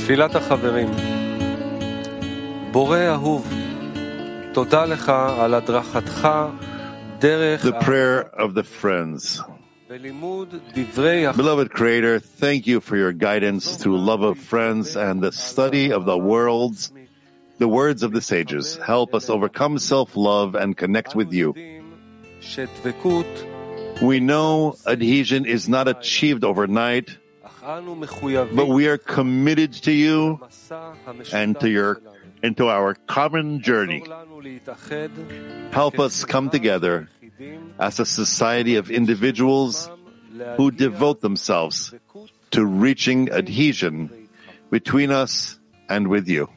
תפילת החברים. בורא אהוב, תודה לך על הדרכתך דרך The prayer of the friends. בלימוד דברי Beloved Creator, thank you for your guidance through love of friends and the study of the words of the sages. Help us overcome self-love and connect with you. שדבקות We know adhesion is not achieved overnight, but we are committed to you and to our common journey. Help us come together as a society of individuals who devote themselves to reaching adhesion between us and with you.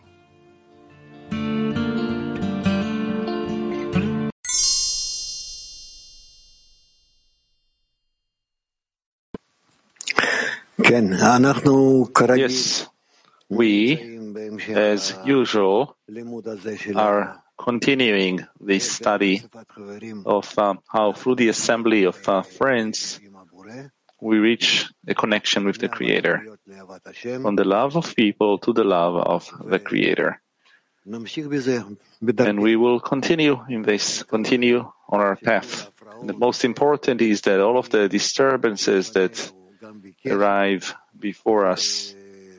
Yes, we, as usual, are continuing this study of how through the assembly of friends we reach a connection with the Creator, from the love of people to the love of the Creator. And we will continue in this, continue on our path. And the most important is that all of the disturbances that arrive before us,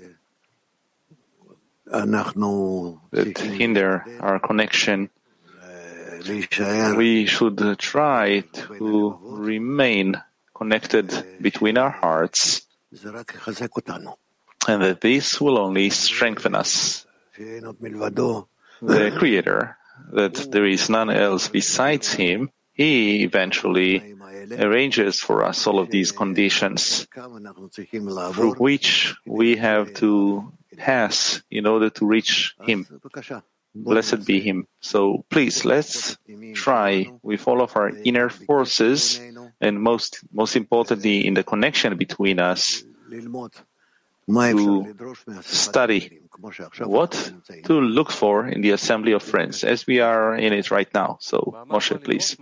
that hinder our connection, we should try to remain connected between our hearts, and that this will only strengthen us. The Creator, that there is none else besides Him, He eventually arranges for us all of these conditions through which we have to pass in order to reach Him. Blessed be Him. So please, let's try with all of our inner forces, and most importantly in the connection between us, to study what to look for in the assembly of friends, as we are in it right now. So, Moshe, please.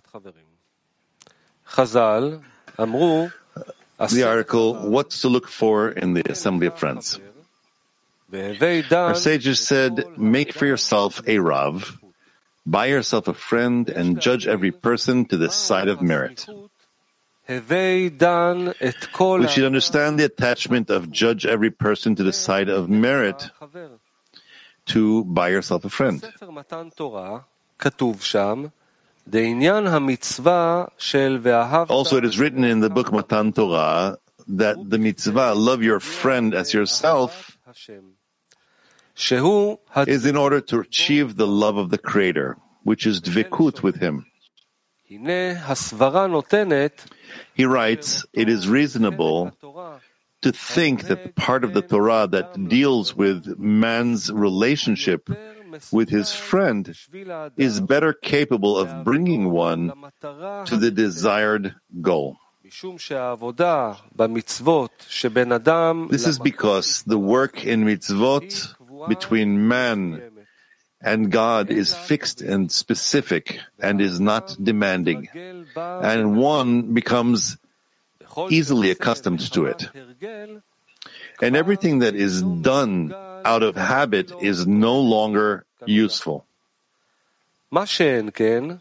The article, What's to Look For in the Assembly of Friends. Our sages said, make for yourself a Rav, buy yourself a friend, and judge every person to the side of merit. We should understand the attachment of judge every person to the side of merit to buy yourself a friend. Also, it is written in the book Matan Torah that the mitzvah, love your friend as yourself, is in order to achieve the love of the Creator, which is dvekut with Him. He writes, it is reasonable to think that the part of the Torah that deals with man's relationship with his friend is better capable of bringing one to the desired goal. This is because the work in mitzvot between man and God is fixed and specific and is not demanding, and one becomes easily accustomed to it. And everything that is done out of habit is no longer useful. But the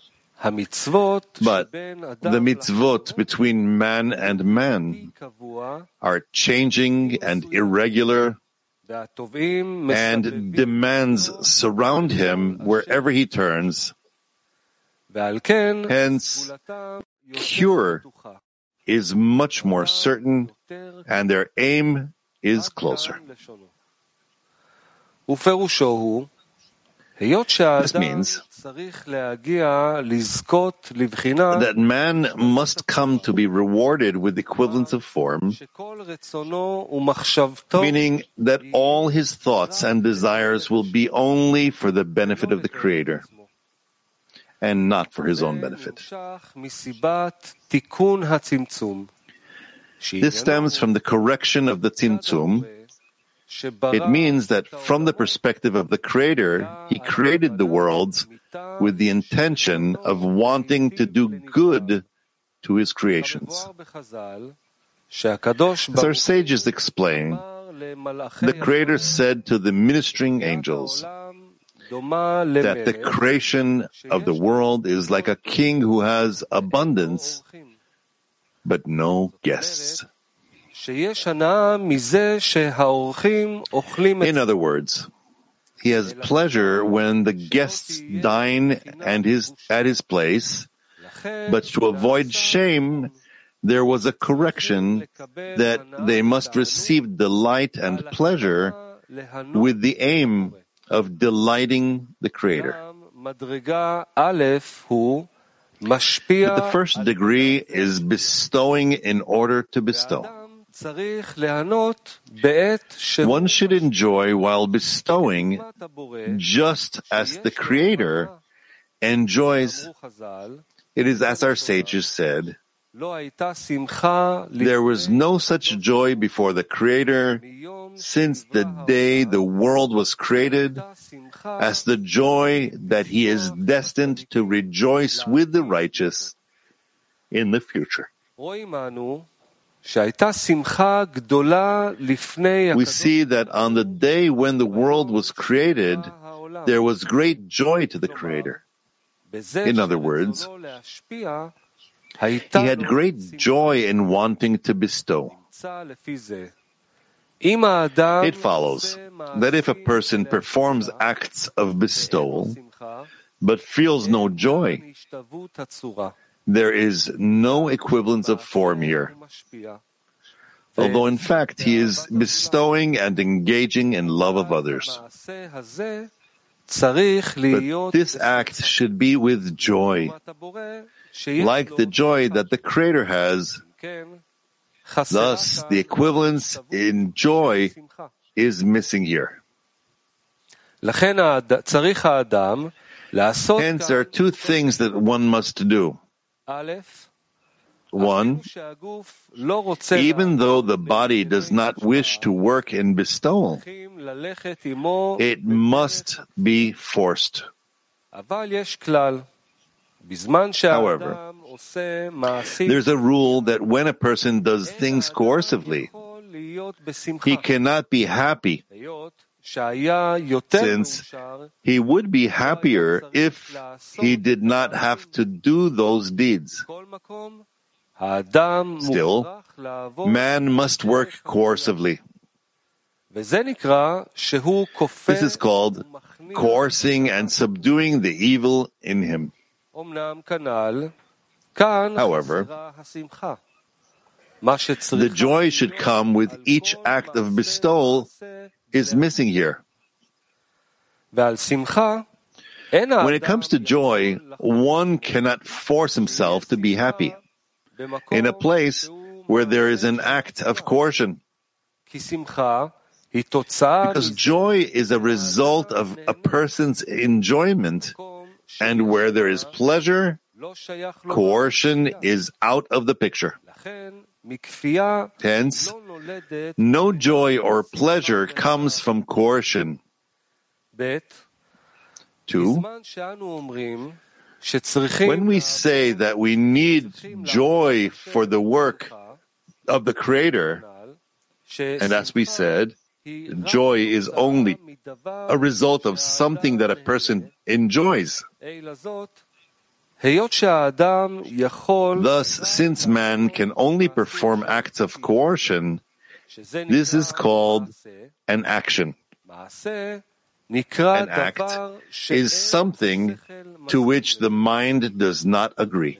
mitzvot between man and man are changing and irregular, and demands surround him wherever he turns. Hence, cure is much more certain, and their aim is closer. This means that man must come to be rewarded with equivalence of form, meaning that all his thoughts and desires will be only for the benefit of the Creator and not for his own benefit. This stems from the correction of the Tzimtzum. It means that from the perspective of the Creator, He created the worlds with the intention of wanting to do good to His creations. As our sages explain, the Creator said to the ministering angels that the creation of the world is like a king who has abundance but no guests. In other words, he has pleasure when the guests dine at his place, but to avoid shame, there was a correction that they must receive delight and pleasure with the aim of delighting the Creator. But the first degree is bestowing in order to bestow. One should enjoy while bestowing, just as the Creator enjoys. It is as our sages said, there was no such joy before the Creator since the day the world was created, as the joy that He is destined to rejoice with the righteous in the future. We see that on the day when the world was created, there was great joy to the Creator. In other words, He had great joy in wanting to bestow. It follows that if a person performs acts of bestowal, but feels no joy, there is no equivalence of form here. Although in fact he is bestowing and engaging in love of others. But this act should be with joy, like the joy that the Creator has. Thus, the equivalence in joy is missing here. Hence, there are two things that one must do. One, even though the body does not wish to work in bestowal, it must be forced. However, there's a rule that when a person does things coercively, he cannot be happy, since he would be happier if he did not have to do those deeds. Still, man must work coercively. This is called coercing and subduing the evil in him. However, the joy should come with each act of bestowal is missing here. When it comes to joy, one cannot force himself to be happy in a place where there is an act of coercion. Because joy is a result of a person's enjoyment, and where there is pleasure, coercion is out of the picture. Hence, no joy or pleasure comes from coercion. 2. When we say that we need joy for the work of the Creator, and as we said, joy is only a result of something that a person enjoys. Thus, since man can only perform acts of coercion, this is called an action. An act is something to which the mind does not agree.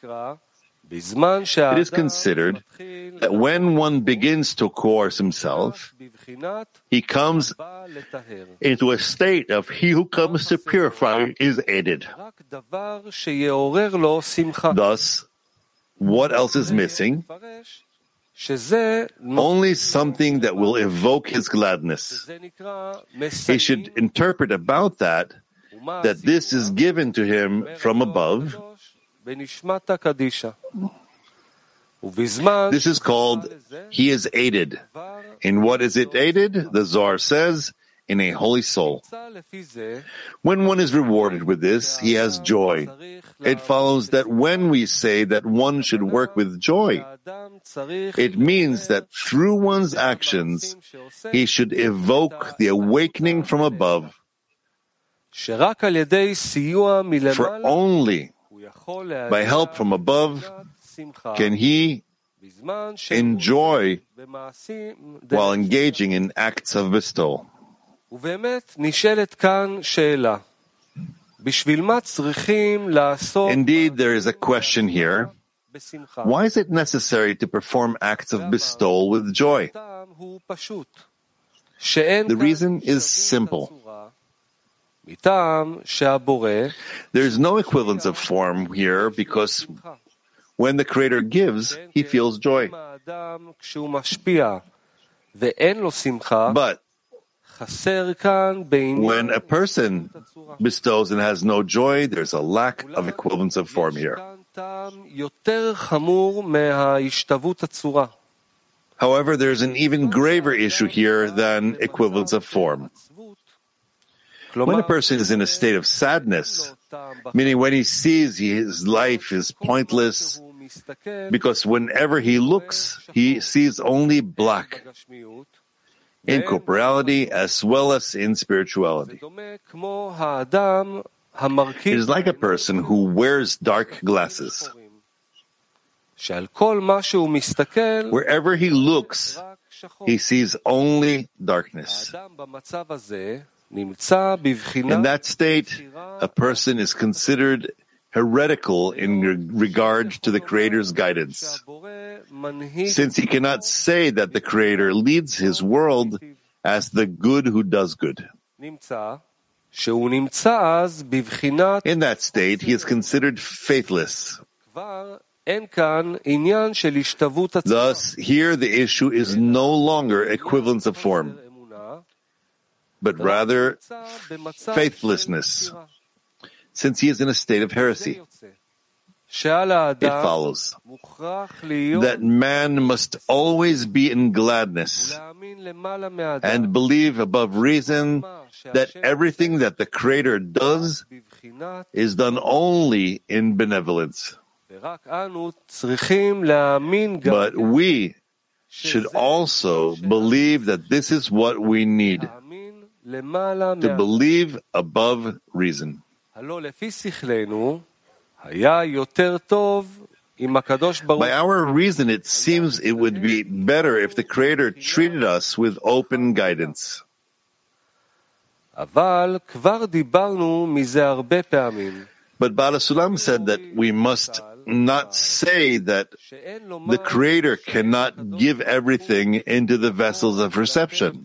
It is considered that when one begins to coerce himself, he comes into a state of he who comes to purify is aided. Thus, what else is missing? Only something that will evoke his gladness. He should interpret about that this is given to him from above. This is called, he is aided. In what is it aided? The Zohar says, in a holy soul. When one is rewarded with this, he has joy. It follows that when we say that one should work with joy, It means that through one's actions, he should evoke the awakening from above. For only by help from above can he enjoy while engaging in acts of bestowal. Indeed, there is a question here. Why is it necessary to perform acts of bestowal with joy? The reason is simple. There is no equivalence of form here because when the Creator gives, he feels joy. But when a person bestows and has no joy, there's a lack of equivalence of form here. However, there's an even graver issue here than equivalence of form. When a person is in a state of sadness, meaning when he sees his life is pointless, because whenever he looks, he sees only black, in corporality as well as in spirituality. It is like a person who wears dark glasses. Wherever he looks, he sees only darkness. In that state, a person is considered heretical in regard to the Creator's guidance, since he cannot say that the Creator leads his world as the good who does good. In that state, he is considered faithless. Thus, here the issue is no longer equivalence of form, but rather faithlessness, since he is in a state of heresy. It follows that man must always be in gladness and believe above reason that everything that the Creator does is done only in benevolence. But we should also believe that this is what we need, to believe above reason. By our reason, it seems it would be better if the Creator treated us with open guidance. But Baal HaSulam said that we must not say that the Creator cannot give everything into the vessels of reception,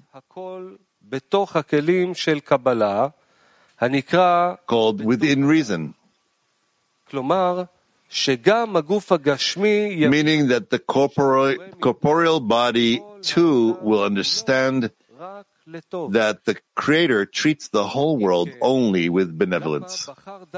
called within reason, meaning that the corporeal body too will understand that the Creator treats the whole world only with benevolence.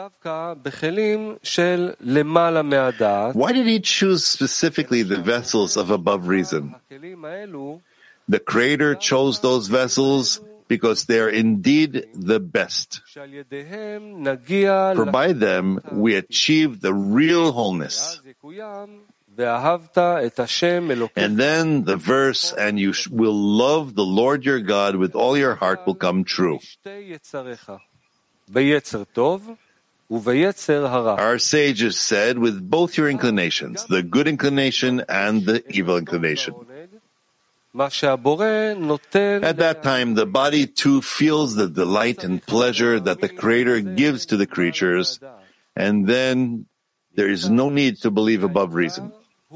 Why did he choose specifically the vessels of above reason? The Creator chose those vessels because they are indeed the best. For by them we achieve the real wholeness. And then the verse, and you will love the Lord your God with all your heart, will come true. Our sages said, with both your inclinations, the good inclination and the evil inclination. At that time, the body too feels the delight and pleasure that the Creator gives to the creatures, and then there is no need to believe above reason.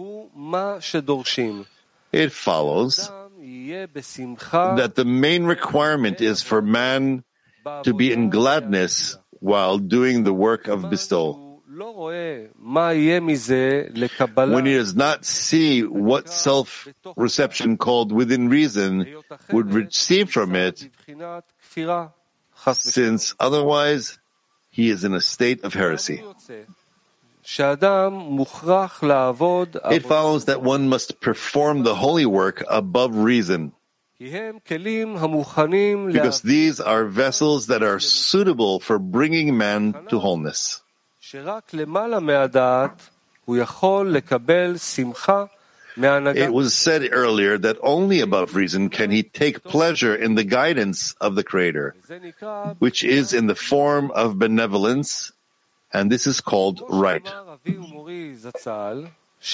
It follows that the main requirement is for man to be in gladness while doing the work of bestowal. When he does not see what self-reception called within reason would receive from it, since otherwise he is in a state of heresy. It follows that one must perform the holy work above reason, because these are vessels that are suitable for bringing man to wholeness. It was said earlier that only above reason can he take pleasure in the guidance of the Creator, which is in the form of benevolence, and this is called right. Just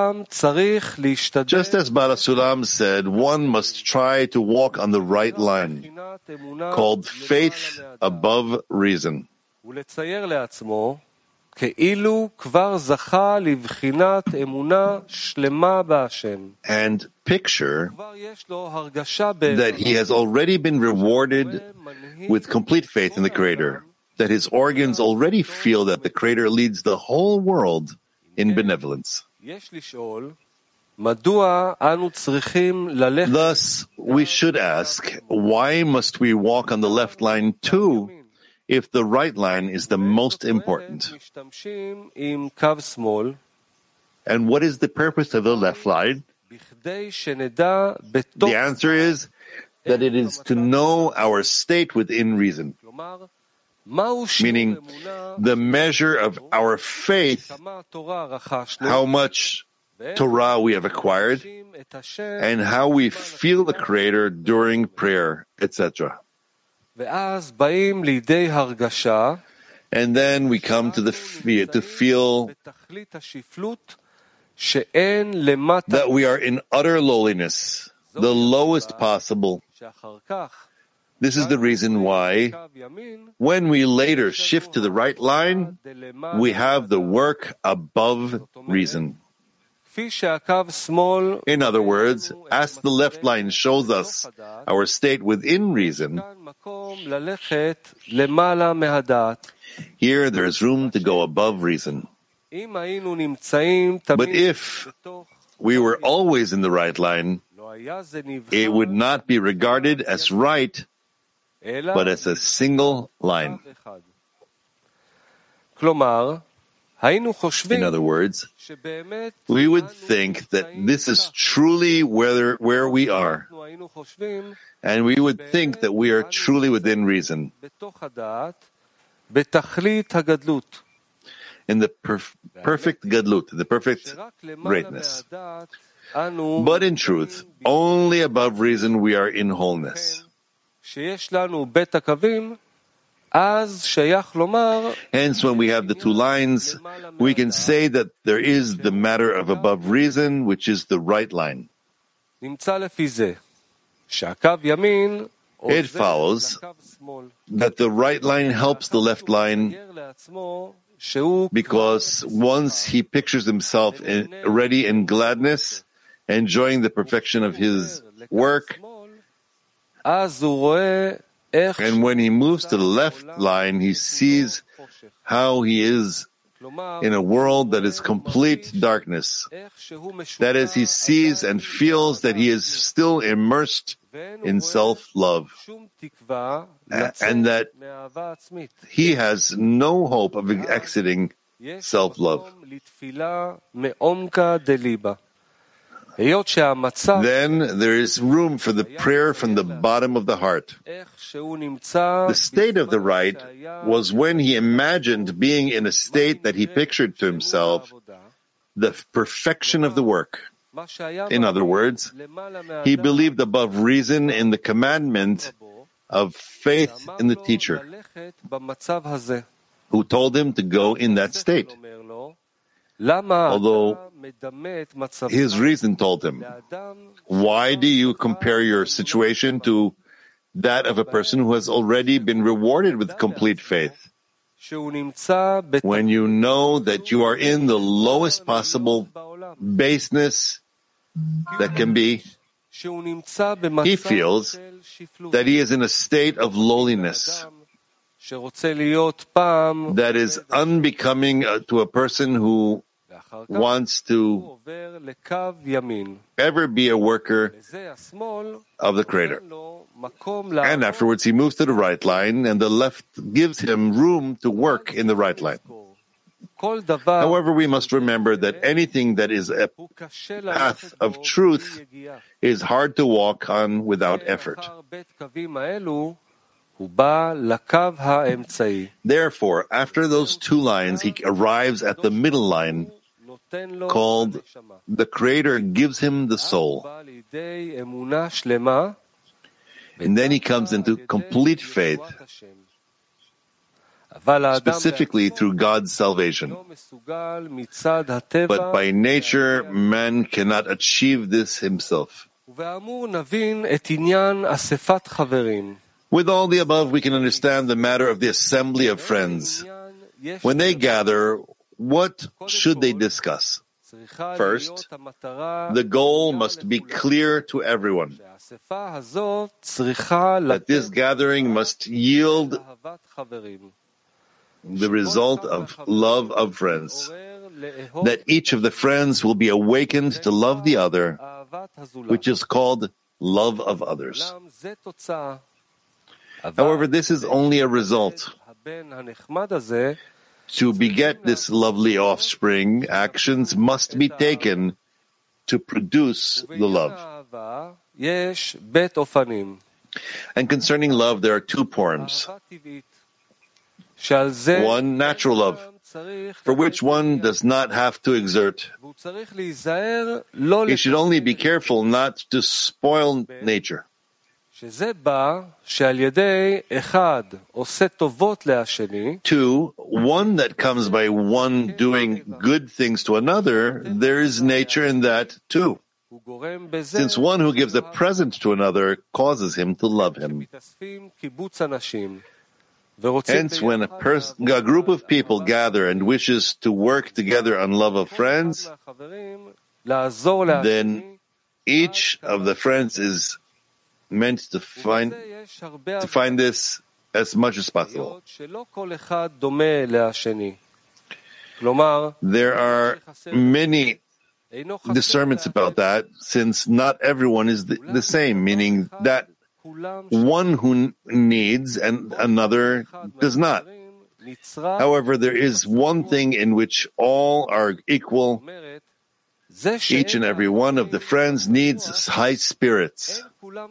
as Baal HaSulam said, one must try to walk on the right line, called faith above reason. And picture that he has already been rewarded with complete faith in the Creator, that his organs already feel that the Creator leads the whole world in benevolence. Thus, we should ask, why must we walk on the left line too, if the right line is the most important? And what is the purpose of the left line? The answer is that it is to know our state within reason, meaning the measure of our faith, how much Torah we have acquired, and how we feel the Creator during prayer, etc. And then we come to feel that we are in utter lowliness, the lowest possible. This is the reason why, when we later shift to the right line, we have the work above reason. In other words, as the left line shows us our state within reason, here there is room to go above reason. But if we were always in the right line, it would not be regarded as right, but as a single line. In other words, we would think that this is truly where we are, and we would think that we are truly within reason, in the perfect gadlut, the perfect greatness. But in truth, only above reason we are in wholeness. Hence, when we have the two lines, we can say that there is the matter of above reason, which is the right line. It follows that the right line helps the left line, because once he pictures himself ready in gladness, enjoying the perfection of his work, and when he moves to the left line, he sees how he is in a world that is complete darkness. That is, he sees and feels that he is still immersed in self-love, and that he has no hope of exiting self-love. Then there is room for the prayer from the bottom of the heart. The state of the right was when he imagined being in a state that he pictured to himself, the perfection of the work. In other words, he believed above reason in the commandment of faith in the teacher, who told him to go in that state. Although his reason told him, why do you compare your situation to that of a person who has already been rewarded with complete faith, when you know that you are in the lowest possible baseness that can be? He feels that he is in a state of lowliness that is unbecoming to a person who wants to ever be a worker of the Creator. And afterwards he moves to the right line, and the left gives him room to work in the right line. However, we must remember that anything that is a path of truth is hard to walk on without effort. Therefore, after those two lines, he arrives at the middle line, called the Creator gives him the soul. And then he comes into complete faith, specifically through God's salvation. But by nature, man cannot achieve this himself. With all the above, we can understand the matter of the assembly of friends. When they gather, what should they discuss? First, the goal must be clear to everyone. That this gathering must yield the result of love of friends. That each of the friends will be awakened to love the other, which is called love of others. However, this is only a result. To beget this lovely offspring, actions must be taken to produce the love. And concerning love, there are two forms. One, natural love, for which one does not have to exert. He should only be careful not to spoil nature. Two, one that comes by one doing good things to another, there is nature in that too. Since one who gives a present to another causes him to love him. Hence, when a group of people gather and wishes to work together on love of friends, then each of the friends is meant to find this as much as possible. There are many discernments about that, since not everyone is the same, meaning that one who needs and another does not. However, there is one thing in which all are equal. Each and every one of the friends needs high spirits.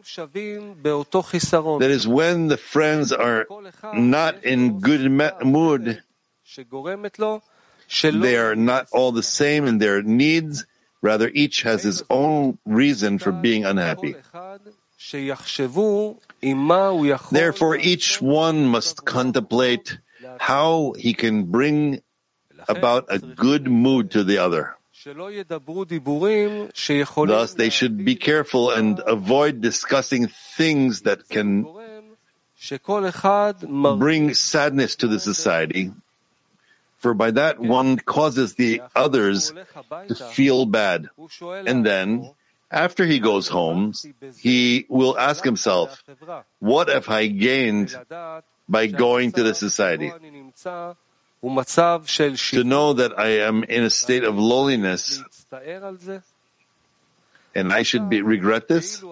That is, when the friends are not in good mood, they are not all the same in their needs. Rather, each has his own reason for being unhappy. Therefore, each one must contemplate how he can bring about a good mood to the other. Thus, they should be careful and avoid discussing things that can bring sadness to the society, for by that one causes the others to feel bad. And then, after he goes home, he will ask himself, what have I gained by going to the society? To know that I am in a state of lowliness and I should regret this?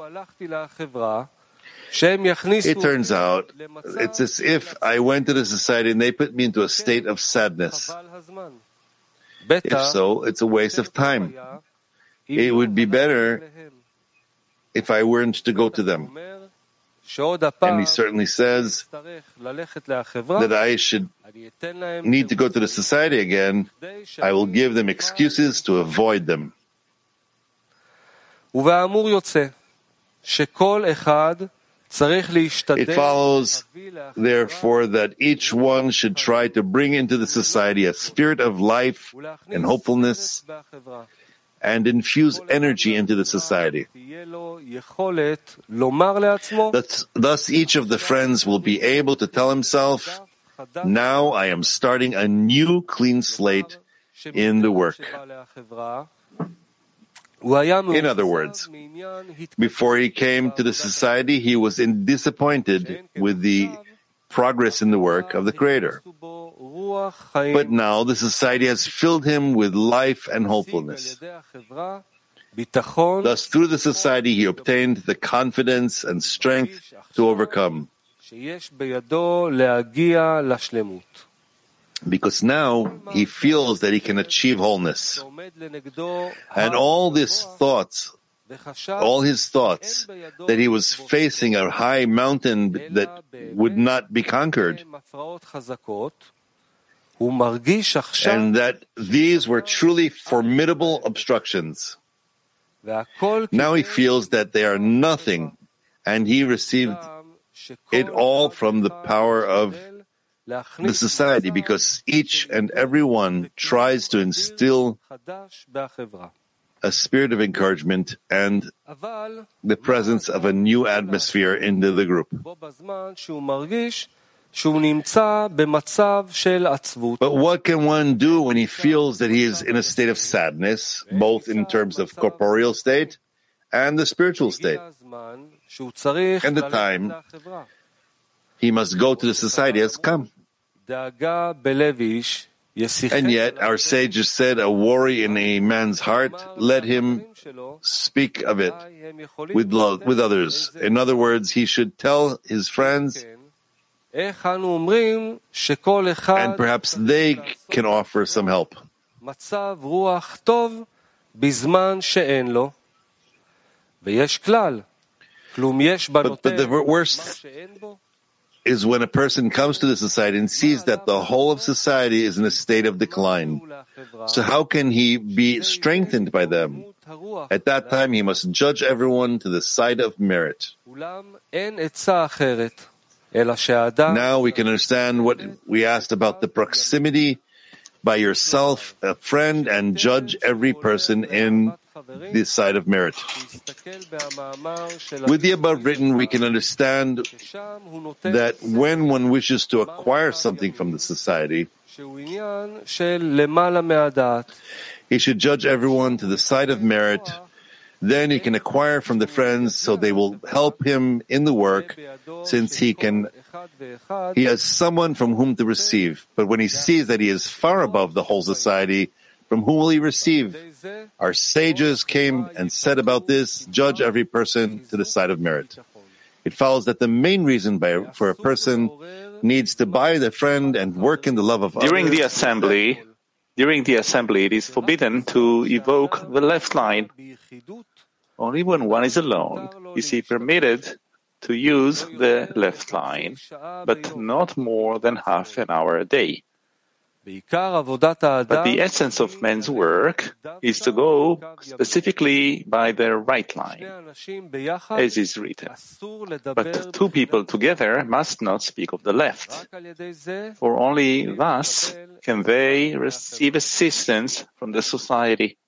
It turns out it's as if I went to the society and they put me into a state of sadness. If so, it's a waste of time. It would be better if I weren't to go to them. And he certainly says that I should need to go to the society again. I will give them excuses to avoid them. It follows, therefore, that each one should try to bring into the society a spirit of life and hopefulness, and infuse energy into the society. Thus, each of the friends will be able to tell himself, now I am starting a new clean slate in the work. In other words, before he came to the society, he was disappointed with the progress in the work of the Creator. But now the society has filled him with life and hopefulness. Thus, through the society, he obtained the confidence and strength to overcome. Because now he feels that he can achieve wholeness. And all his thoughts, that he was facing a high mountain that would not be conquered, and that these were truly formidable obstructions. Now he feels that they are nothing, and he received it all from the power of the society, because each and every one tries to instill a spirit of encouragement and the presence of a new atmosphere into the group. But what can one do when he feels that he is in a state of sadness, both in terms of corporeal state and the spiritual state? And the time he must go to the society has come. And yet, our sages said, a worry in a man's heart, let him speak of it with others. In other words, he should tell his friends, and perhaps they can offer some help. But the worst is when a person comes to the society and sees that the whole of society is in a state of decline. So how can he be strengthened by them? At that time, he must judge everyone to the side of merit. Now we can understand what we asked about the proximity by yourself, a friend, and judge every person in the side of merit. With the above written, we can understand that when one wishes to acquire something from the society, he should judge everyone to the side of merit. Then he can acquire from the friends, so they will help him in the work, since he has someone from whom to receive. But when he sees that he is far above the whole society, from whom will he receive? Our sages came and said about this, judge every person to the side of merit. It follows that the main reason for a person needs to buy the friend and work in the love of others. During the assembly, it is forbidden to evoke the left line. Only when one is alone is he permitted to use the left line, but not more than half an hour a day. But the essence of man's work is to go specifically by the right line, as is written. But two people together must not speak of the left, for only thus can they receive assistance from the society.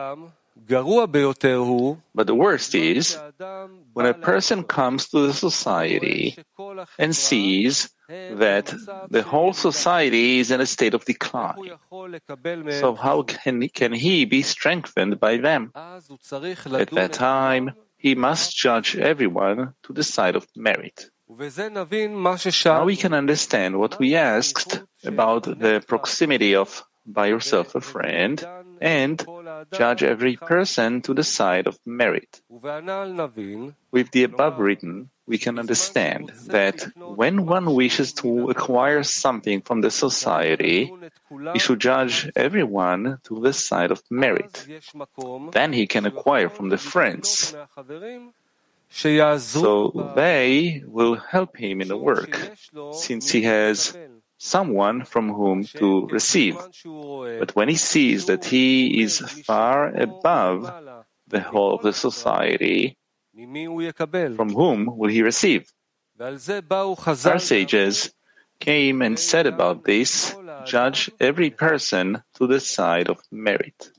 But the worst is when a person comes to the society and sees that the whole society is in a state of decline. So how can he be strengthened by them? At that time, he must judge everyone to the side of merit. Now we can understand what we asked about the proximity of by yourself a friend, and judge every person to the side of merit. With the above written, we can understand that when one wishes to acquire something from the society, he should judge everyone to the side of merit. Then he can acquire from the friends, so they will help him in the work, since he has someone from whom to receive. But when he sees that he is far above the whole of the society, from whom will he receive? Our sages came and said about this, judge every person to the side of merit.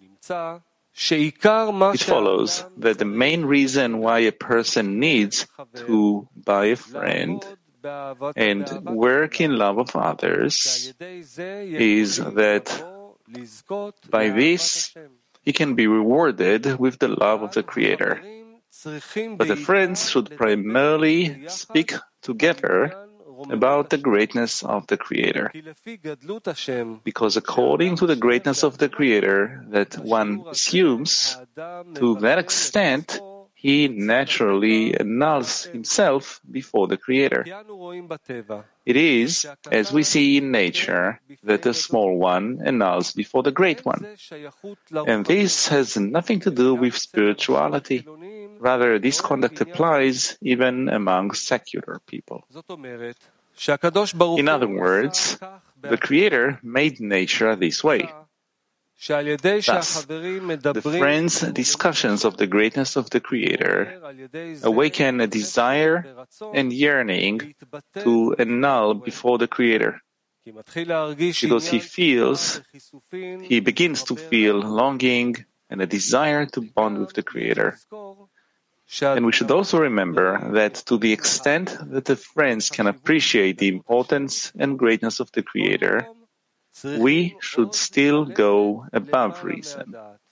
It follows that the main reason why a person needs to buy a friend and work in love of others is that by this he can be rewarded with the love of the Creator. But the friends should primarily speak together about the greatness of the Creator. Because according to the greatness of the Creator that one assumes, to that extent, he naturally annuls himself before the Creator. It is, as we see in nature, that the small one annuls before the great one. And this has nothing to do with spirituality. Rather, this conduct applies even among secular people. In other words, the Creator made nature this way. Thus, the friends' discussions of the greatness of the Creator awaken a desire and yearning to annul before the Creator, because he begins to feel longing and a desire to bond with the Creator. And we should also remember that to the extent that the friends can appreciate the importance and greatness of the Creator, we should still go above reason,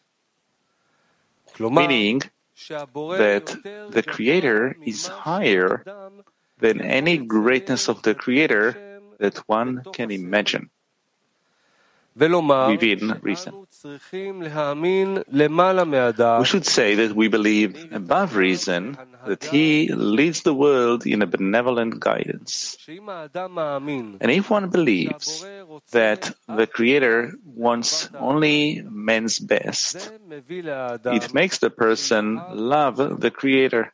meaning that the Creator is higher than any greatness of the Creator that one can imagine within reason. We should say that we believe above reason that He leads the world in a benevolent guidance. And if one believes that the Creator wants only man's best, it makes the person love the Creator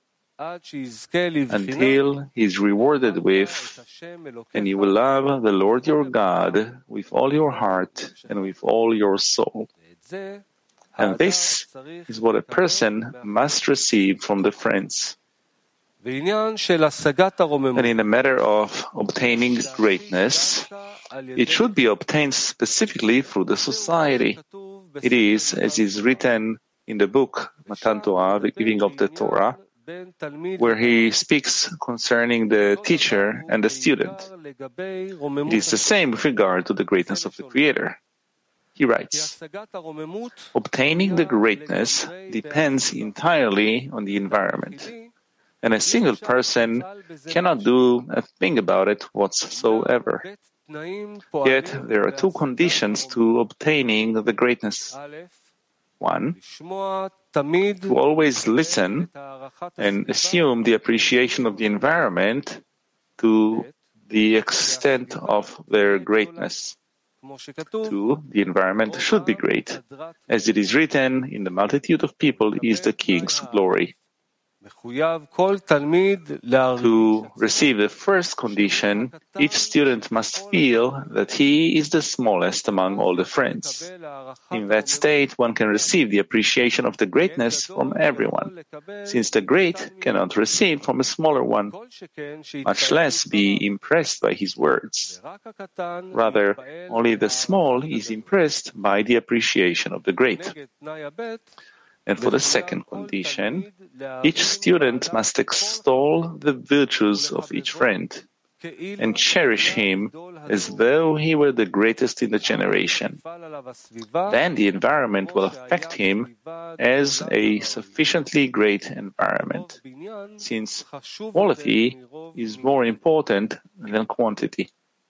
until he is rewarded with, and you will love the Lord your God with all your heart and with all your soul. And this is what a person must receive from the friends. And in the matter of obtaining greatness, it should be obtained specifically through the society. It is, as is written in the book Matan Torah, the giving of the Torah, where he speaks concerning the teacher and the student. It is the same with regard to the greatness of the Creator. He writes, obtaining the greatness depends entirely on the environment, and a single person cannot do a thing about it whatsoever. Yet there are two conditions to obtaining the greatness. One, to always listen and assume the appreciation of the environment to the extent of their greatness. Two, the environment should be great. As it is written, in the multitude of people is the King's glory. To receive the first condition, each student must feel that he is the smallest among all the friends. In that state, one can receive the appreciation of the greatness from everyone, since the great cannot receive from a smaller one, much less be impressed by his words. Rather, only the small is impressed by the appreciation of the great. And for the second condition, each student must extol the virtues of each friend and cherish him as though he were the greatest in the generation. Then the environment will affect him as a sufficiently great environment, since quality is more important than quantity.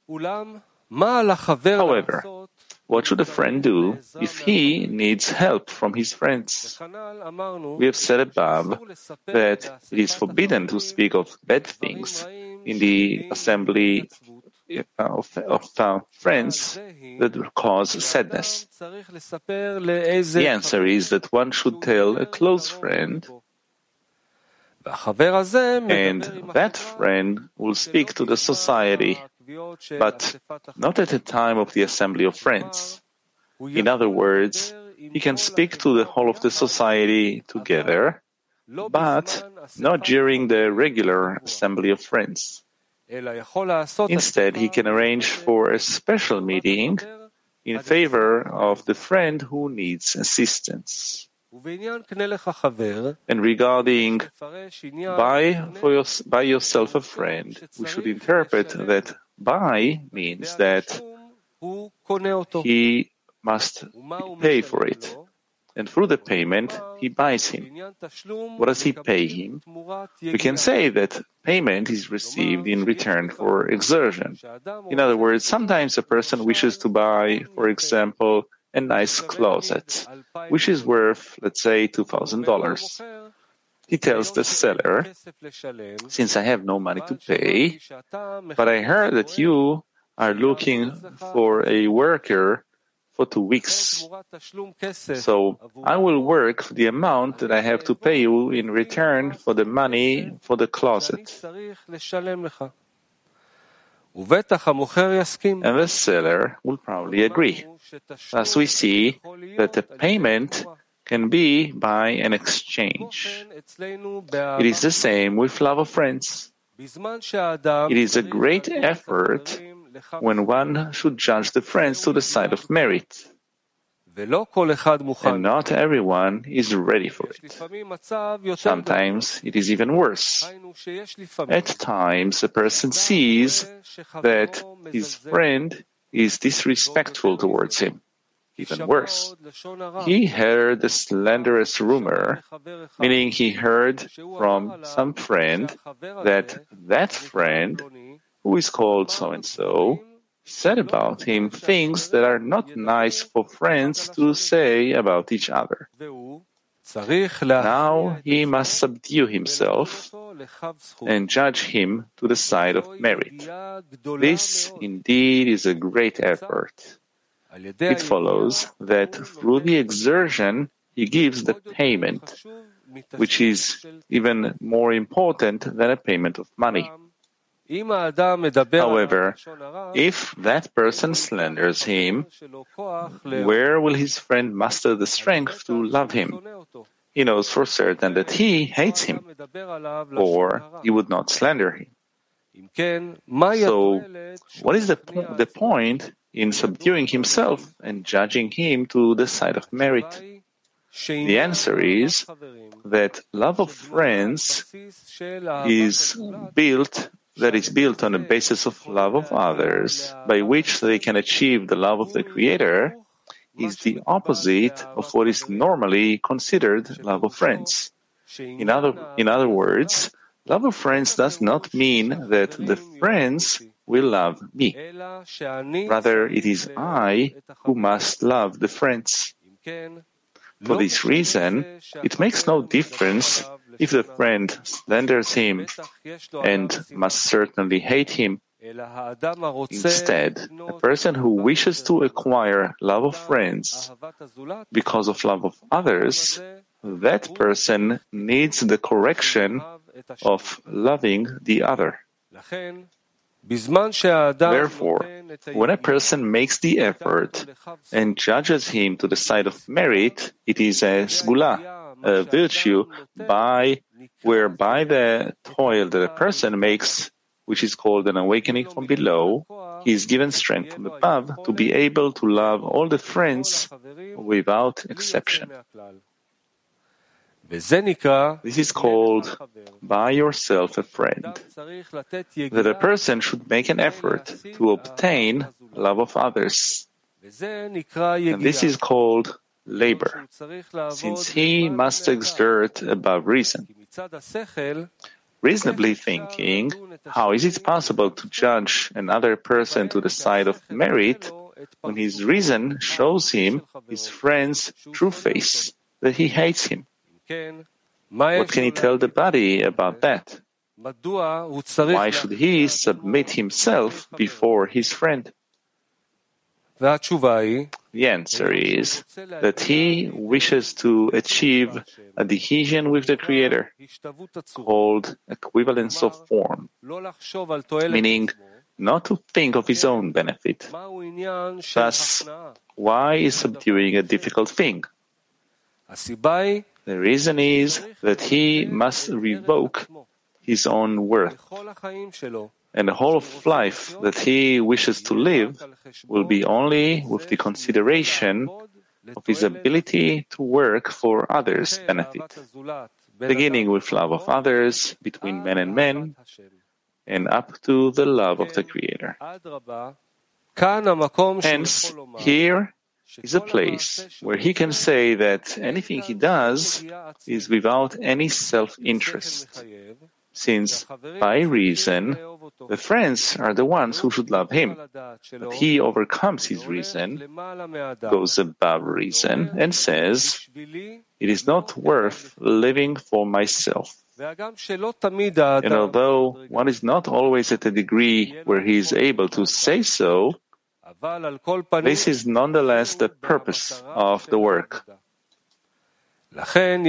However, what should a friend do if he needs help from his friends? We have said above that it is forbidden to speak of bad things in the assembly of friends that cause sadness. The answer is that one should tell a close friend, and that friend will speak to the society, but not at the time of the assembly of friends. In other words, he can speak to the whole of the society together, but not during the regular assembly of friends. Instead, he can arrange for a special meeting in favor of the friend who needs assistance. And regarding buy yourself a friend, we should interpret that buy means that he must pay for it. And through the payment, he buys him. What does he pay him? We can say that payment is received in return for exertion. In other words, sometimes a person wishes to buy, for example, a nice closet, which is worth, let's say, $2,000. He tells the seller, since I have no money to pay, but I heard that you are looking for a worker for 2 weeks. So I will work for the amount that I have to pay you in return for the money for the closet. And the seller will probably agree. Thus we see that the payment can be by an exchange. It is the same with love of friends. It is a great effort when one should judge the friends to the side of merit. And not everyone is ready for it. Sometimes it is even worse. At times, a person sees that his friend is disrespectful towards him. Even worse, he heard a slanderous rumor, meaning he heard from some friend that friend, who is called so-and-so, said about him things that are not nice for friends to say about each other. Now he must subdue himself and judge him to the side of merit. This indeed is a great effort. It follows that through the exertion he gives the payment, which is even more important than a payment of money. However, if that person slanders him, where will his friend muster the strength to love him? He knows for certain that he hates him, or he would not slander him. So, what is the point in subduing himself and judging him to the side of merit? The answer is that love of friends is built on a basis of love of others, by which they can achieve the love of the Creator, is the opposite of what is normally considered love of friends. In other words, love of friends does not mean that the friends will love me. Rather, it is I who must love the friends. For this reason, it makes no difference if the friend slanders him and must certainly hate him. Instead, a person who wishes to acquire love of friends because of love of others, that person needs the correction of loving the other. Therefore, when a person makes the effort and judges him to the side of merit, it is a sgula, a virtue whereby the toil that a person makes, which is called an awakening from below, he is given strength from above to be able to love all the friends without exception. This is called by yourself a friend, that a person should make an effort to obtain love of others. And this is called labor, since he must exert above reason. Reasonably thinking, how is it possible to judge another person to the side of merit when his reason shows him his friend's true face, that he hates him? What can he tell the body about that? Why should he submit himself before his friend? The answer is that he wishes to achieve adhesion with the Creator, called equivalence of form, meaning not to think of his own benefit. Thus, why is subduing a difficult thing? The reason is that he must revoke his own worth, and the whole of life that he wishes to live will be only with the consideration of his ability to work for others' benefit, beginning with love of others between men and men, and up to the love of the Creator. Hence, here is a place where he can say that anything he does is without any self-interest, since by reason the friends are the ones who should love him, but he overcomes his reason, goes above reason, and says, "It is not worth living for myself." And although one is not always at a degree where he is able to say so, this is nonetheless the purpose of the work.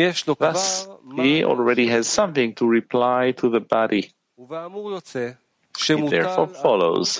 Thus, he already has something to reply to the body. It therefore follows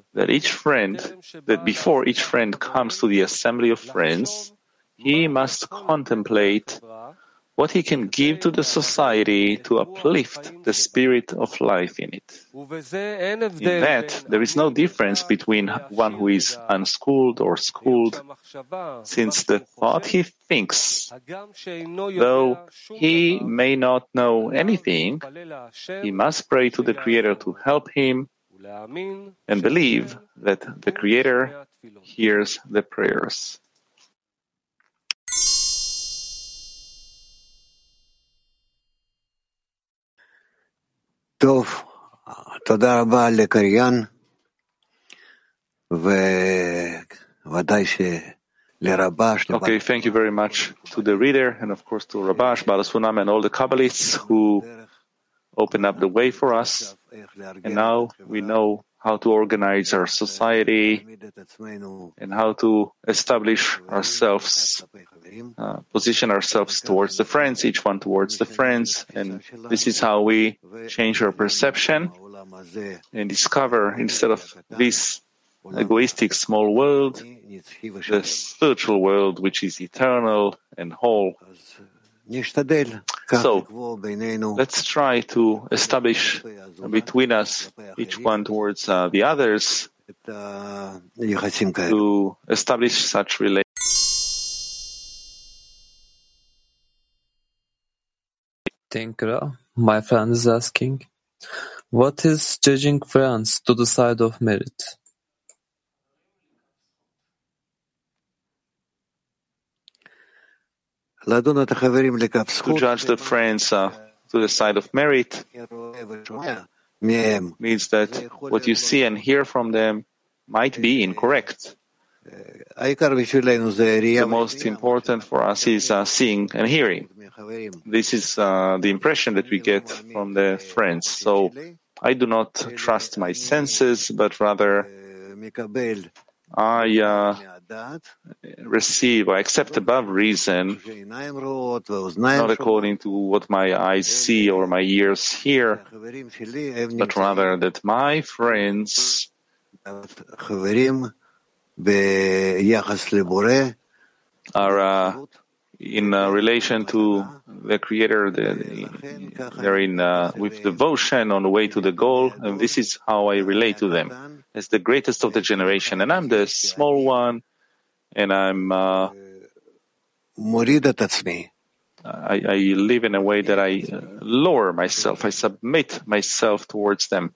that before each friend comes to the assembly of friends, he must contemplate what he can give to the society to uplift the spirit of life in it. In that, there is no difference between one who is unschooled or schooled, since the thought he thinks, though he may not know anything, he must pray to the Creator to help him and believe that the Creator hears the prayers. טוב, תודה רבה לקריין, וודאי שלרבש. Okay, thank you very much to the reader, and of course to Rabash, Baal HaSulam, and all the Kabbalists who opened up the way for us. And now we know how to organize our society and how to establish ourselves, position ourselves towards the friends, each one towards the friends. And this is how we change our perception and discover, instead of this egoistic small world, the spiritual world, which is eternal and whole. So, let's try to establish between us, each one towards the others, to establish such relations. Tinkra, my friend is asking, what is judging friends to the side of merit? To judge the friends to the side of merit means that what you see and hear from them might be incorrect. The most important for us is seeing and hearing. This is the impression that we get from the friends. So I do not trust my senses, but rather I accept above reason, not according to what my eyes see or my ears hear, but rather that my friends are in relation to the Creator, they're in with devotion on the way to the goal, and this is how I relate to them as the greatest of the generation, and I'm the small one, and I live in a way that I lower myself, I submit myself towards them.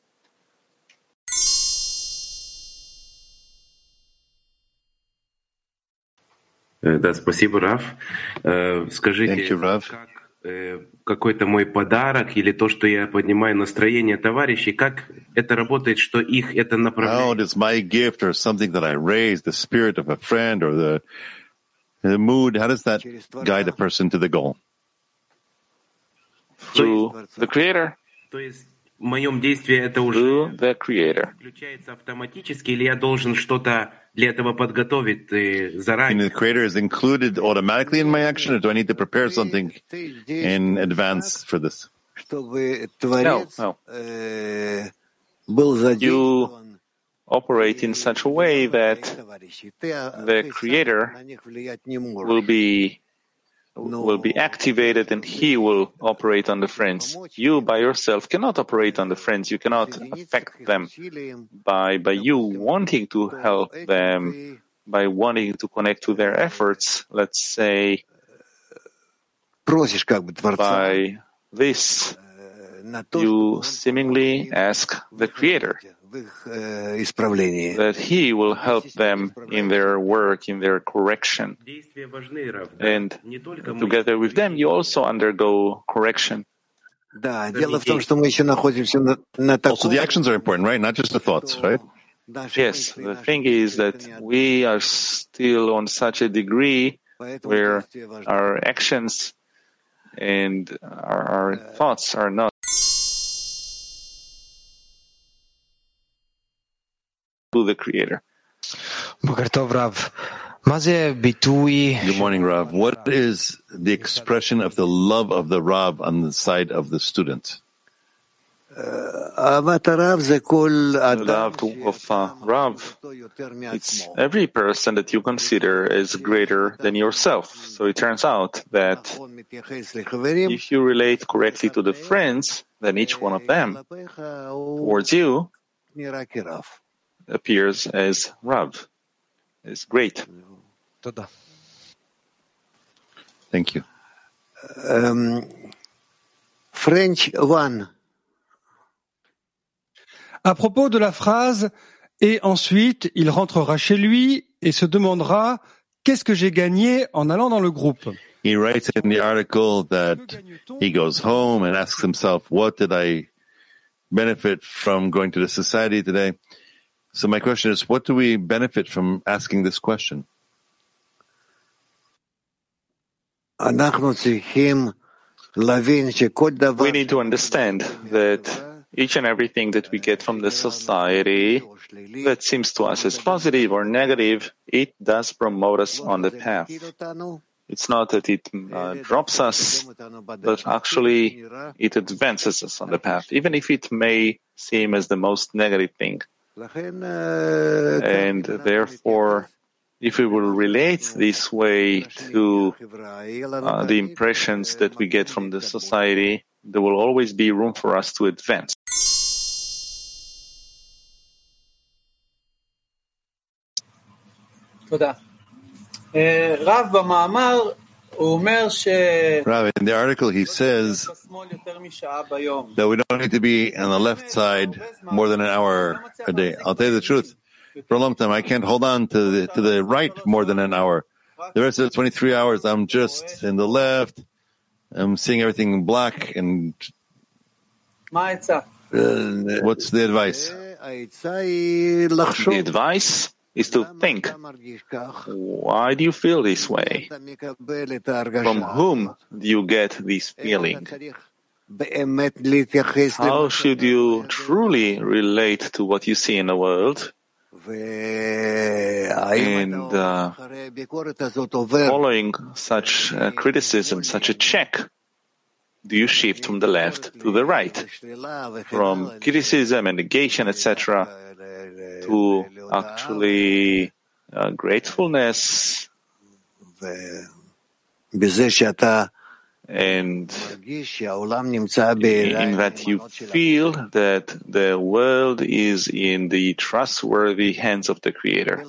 Да, спасибо, Рав. Скажите, какой-то мой подарок или то, что я поднимаю настроение товарищей, как это работает, что их это направляет? How does my gift or something that I raise, the spirit of a friend or the mood, how does that guide a person to the goal? Through the Creator. То есть в моем действии это уже включается автоматически, или я должен что-то для этого подготовить заранее? The Creator is included automatically in my action, or do I need to prepare something in advance for this? No. You operate in such a way that the Creator will be activated and he will operate on the friends. You by yourself cannot operate on the friends. You cannot affect them by you wanting to help them, by wanting to connect to their efforts. Let's say by this you seemingly ask the Creator that He will help them in their work, in their correction. And together with them, you also undergo correction. Also, the actions are important, right? Not just the thoughts, right? Yes, the thing is that we are still on such a degree where our actions and our thoughts are not to the Creator. Good morning, Rav. What is the expression of the love of the Rav on the side of the student? The love of Rav, it's every person that you consider as greater than yourself. So it turns out that if you relate correctly to the friends, then each one of them towards you appears as Rav, is great. Thank you. French 1. À propos de la phrase « et ensuite il rentrera chez lui et se demandera « qu'est-ce que j'ai gagné en allant dans le groupe ?» He writes in the article that he goes home and asks himself, what did I benefit from going to the society today? So my question is, what do we benefit from asking this question? We need to understand that each and everything that we get from the society that seems to us as positive or negative, it does promote us on the path. It's not that it drops us, but actually it advances us on the path, even if it may seem as the most negative thing. And therefore, if we will relate this way to the impressions that we get from the society, there will always be room for us to advance. Rav, in the article he says that we don't need to be on the left side more than an hour a day. I'll tell you the truth. For a long time, I can't hold on to the right more than an hour. The rest of the 23 hours, I'm just in the left. I'm seeing everything black. And what's the advice? The advice is to think, why do you feel this way? From whom do you get this feeling? How should you truly relate to what you see in the world? And following such criticism, such a check, do you shift from the left to the right, from criticism and negation, etc., to actually gratefulness, and in that you feel that the world is in the trustworthy hands of the Creator.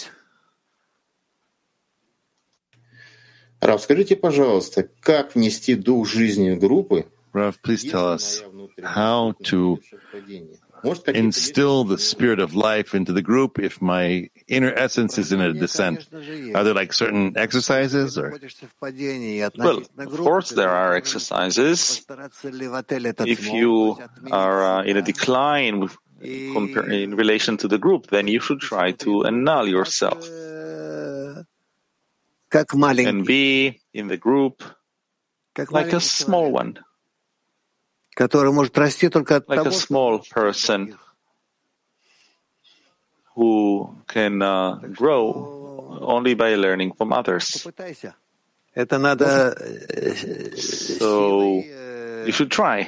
Рав, скажите, пожалуйста, как внести дух жизни группы? Rav, please tell us how to instill the spirit of life into the group if my inner essence is in a descent. Are there like certain exercises? Or? Well, of course there are exercises. If you are in a decline in relation to the group, then you should try to annul yourself and be in the group like a small one. Like a small person who can grow only by learning from others. So you should try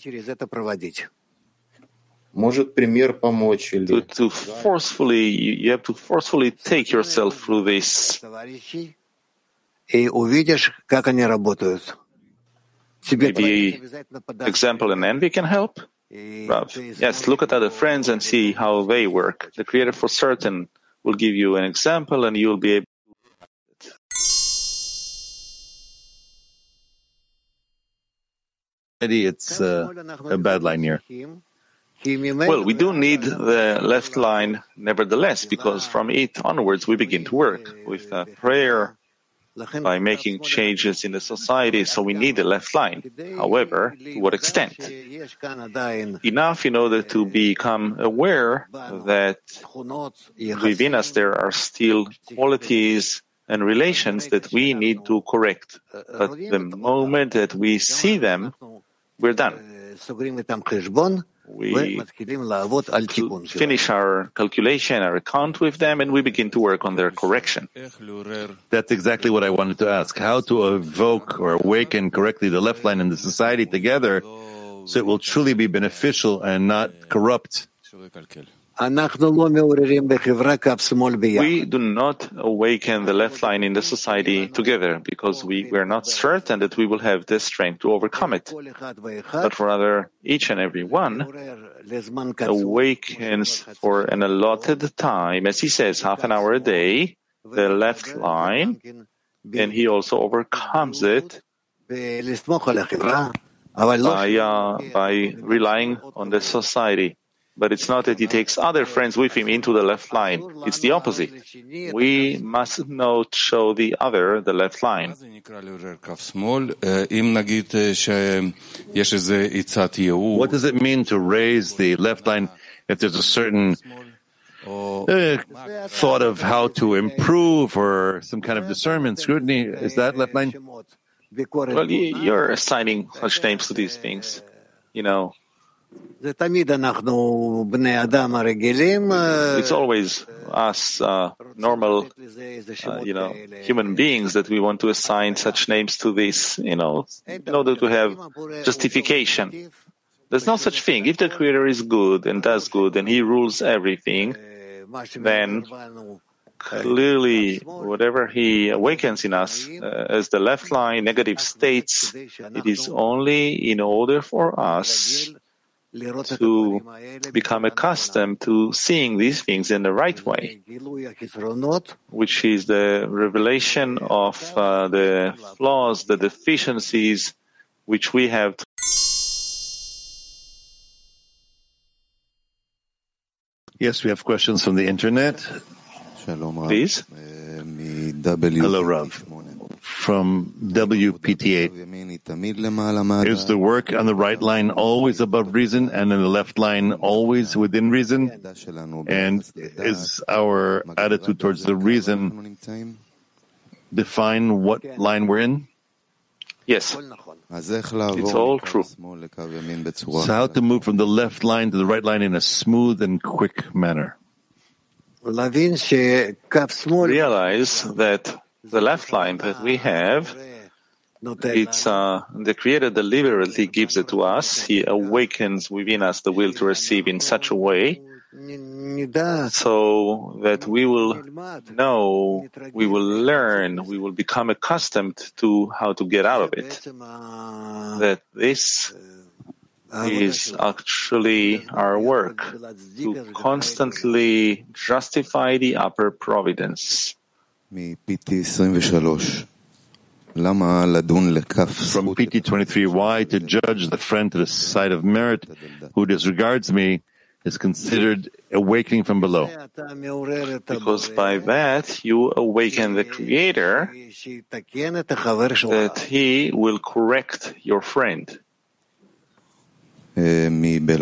Может пример помочь или to forcefully. You have to forcefully take yourself through this. Maybe example and envy can help? Rav, yes, look at other friends and see how they work. The Creator for certain will give you an example and you'll be able to. It's a bad line here. Well, we do need the left line nevertheless, because from it onwards we begin to work with prayer, by making changes in the society, so we need the left line. However, to what extent? Enough in order to become aware that within us there are still qualities and relations that we need to correct. But the moment that we see them, we're done. We finish our calculation, our account with them, and we begin to work on their correction. That's exactly what I wanted to ask. How to evoke or awaken correctly the left line and the society together so it will truly be beneficial and not corrupt. We do not awaken the left line in the society together because we are not certain that we will have the strength to overcome it, but rather each and every one awakens for an allotted time, as he says, half an hour a day, the left line, and he also overcomes it by relying on the society. But it's not that he takes other friends with him into the left line. It's the opposite. We must not show the other the left line. What does it mean to raise the left line if there's a certain thought of how to improve or some kind of discernment, scrutiny? Is that left line? Well, you're assigning such names to these things. It's always us, normal, human beings that we want to assign such names to this, in order to have justification. There's no such thing. If the Creator is good and does good and He rules everything, then clearly whatever He awakens in us as the left line, negative states, it is only in order for us to become accustomed to seeing these things in the right way, which is the revelation of the flaws, the deficiencies which we have. Yes, we have questions from the internet. Please. Hello, Rav. From WPT8. Is the work on the right line always above reason and in the left line always within reason? And is our attitude towards the reason define what line we're in? Yes. It's all true. So how to move from the left line to the right line in a smooth and quick manner? Realize that the left line that we have, it's the Creator deliberately gives it to us. He awakens within us the will to receive in such a way so that we will know, we will learn, we will become accustomed to how to get out of it. That this is actually our work, to constantly justify the upper providence. From PT23, why to judge the friend to the side of merit who disregards me is considered awakening from below? Because by that you awaken the Creator that He will correct your friend. From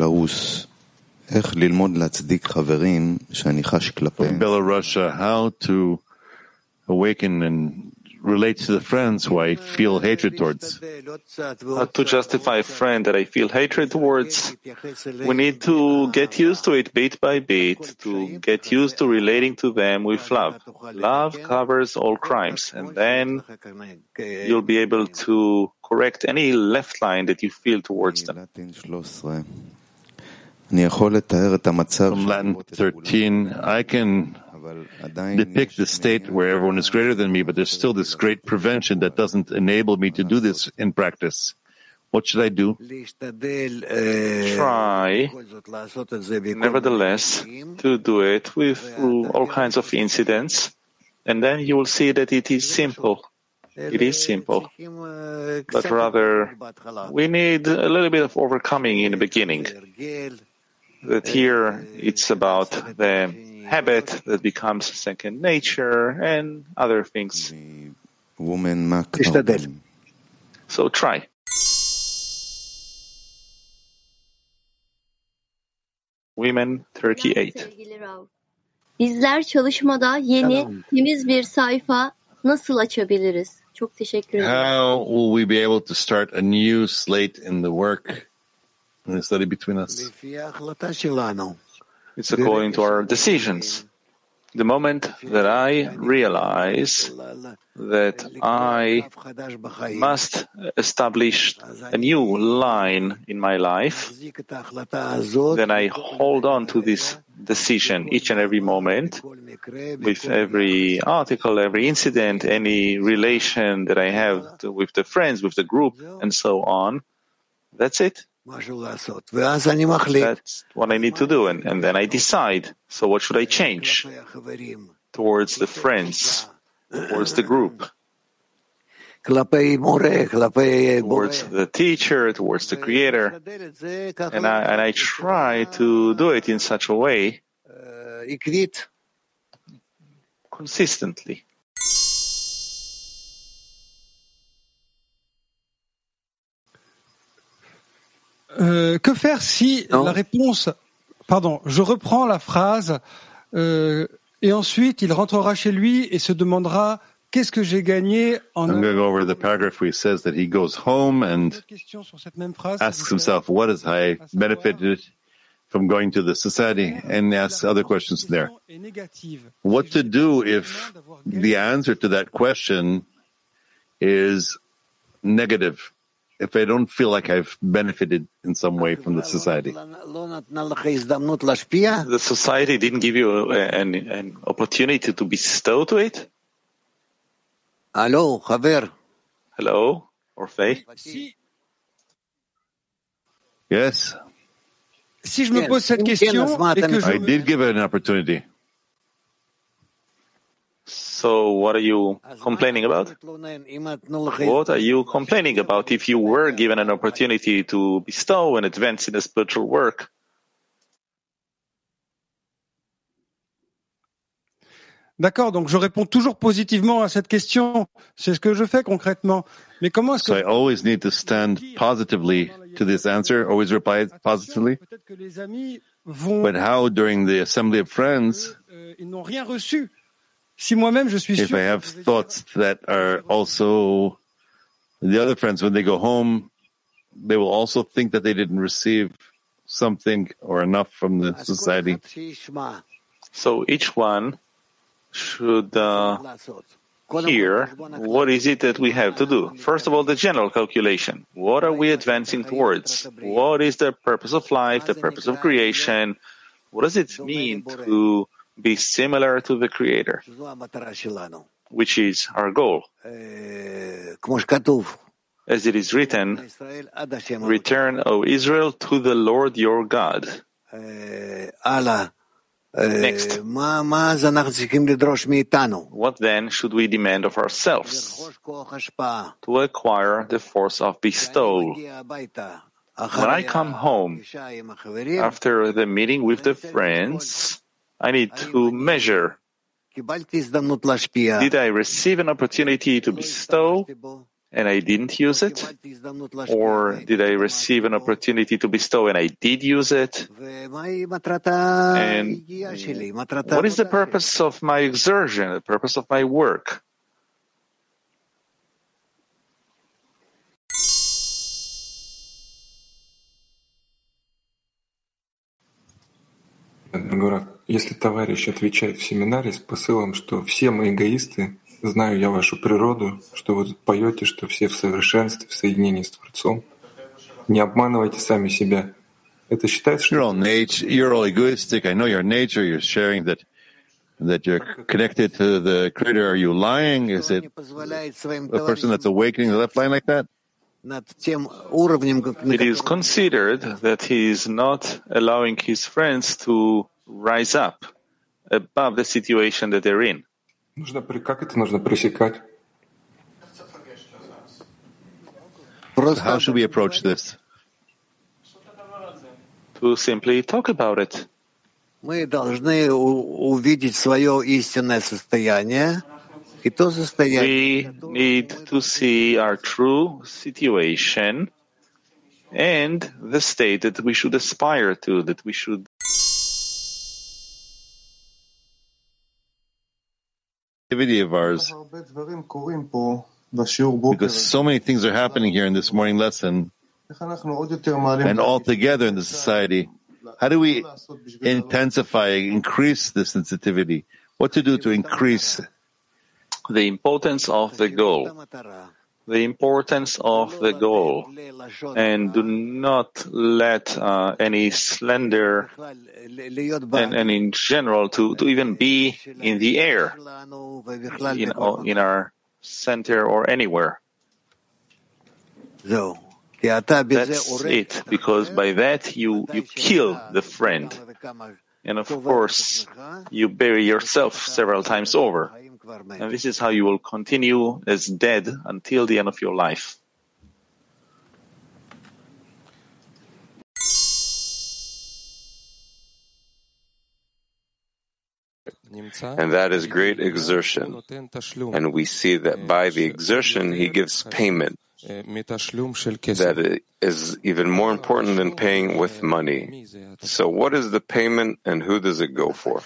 Belarus, how to awaken and relate to the friends who I feel hatred towards. How to justify a friend that I feel hatred towards? We need to get used to it bit by bit, to get used to relating to them with love. Love covers all crimes, and then you'll be able to correct any left line that you feel towards them. From Latin 13, I can depict the state where everyone is greater than me, but there's still this great prevention that doesn't enable me to do this in practice. What should I do? Try, nevertheless, to do it through all kinds of incidents, and then you will see that it is simple. It is simple. But rather, we need a little bit of overcoming in the beginning. That here it's about the habit that becomes second nature and other things. So try. Women, Turkey 8. Bizler çalışmada yeni, temiz bir sayfa nasıl açabiliriz? Çok teşekkür ederim. How will we be able to start a new slate in the work, in the study between us? It's according to our decisions. The moment that I realize that I must establish a new line in my life, then I hold on to this decision each and every moment, with every article, every incident, any relation that I have with the friends, with the group, and so on. That's it. That's what I need to do. And then I decide. So what should I change towards the friends, towards the group, towards the teacher, towards the Creator? And I try to do it in such a way consistently. Que faire si la réponse... Pardon, je reprends la phrase et ensuite il rentrera chez lui et se demandera qu'est-ce que j'ai gagné en... I'm going to go over the paragraph where he says that he goes home and asks himself, what has I benefited from going to the society, and asks other questions there. What to do if the answer to that question is negative? If I don't feel like I've benefited in some way from the society. The society didn't give you an opportunity to bestow to it? Hello, Javier. Hello, Orfei? Yes. Si je me pose cette question et que I did give it an opportunity. So what are you complaining about? What are you complaining about if you were given an opportunity to bestow and advance in the spiritual work? D'accord, donc je réponds toujours positivement à cette question. C'est ce que je fais concrètement. Mais comment est-ce que... So I always need to stand positively to this answer, always reply positively. But how during the assembly of friends, ils n'ont rien reçu. Si moi-même je suis sûr... If I have thoughts that are also the other friends, when they go home, they will also think that they didn't receive something or enough from the society. So each one should hear what is it that we have to do. First of all, the general calculation. What are we advancing towards? What is the purpose of life, the purpose of creation? What does it mean to be similar to the Creator, which is our goal? As it is written, return, O Israel, to the Lord your God. Next. What then should we demand of ourselves? To acquire the force of bestowal. When I come home, after the meeting with the friends, I need to measure. Did I receive an opportunity to bestow and I didn't use it? Or did I receive an opportunity to bestow and I did use it? And what is the purpose of my exertion, the purpose of my work? Если товарищ отвечает в семинаре с посылом, что все мы эгоисты, знаю я вашу природу, что вы тут поете, что все в совершенстве, в соединении с Творцом, не обманывайте сами себя. Это считается, что... You're all egoistic. I know your nature. You're sharing that you're connected to the Creator. Are you lying? Is it a person that's awakening the left line like that? It is considered that he is not allowing his friends to rise up above the situation that they're in. Как это нужно пресекать? How should we approach this? To simply talk about it. Мы должны увидеть свое истинное состояние. We need to see our true situation and the state that we should aspire to, that we should. Activity of ours, because so many things are happening here in this morning lesson, and all together in the society. How do we intensify, increase the sensitivity? What to do to increase the importance of the goal. The importance of the goal. And do not let any slander and in general to even be in the air, in our center or anywhere. That's it, because by that you kill the friend. And of course, you bury yourself several times over. And this is how you will continue as dead until the end of your life. And that is great exertion. And we see that by the exertion, he gives payment. That is even more important than paying with money. So what is the payment and who does it go for?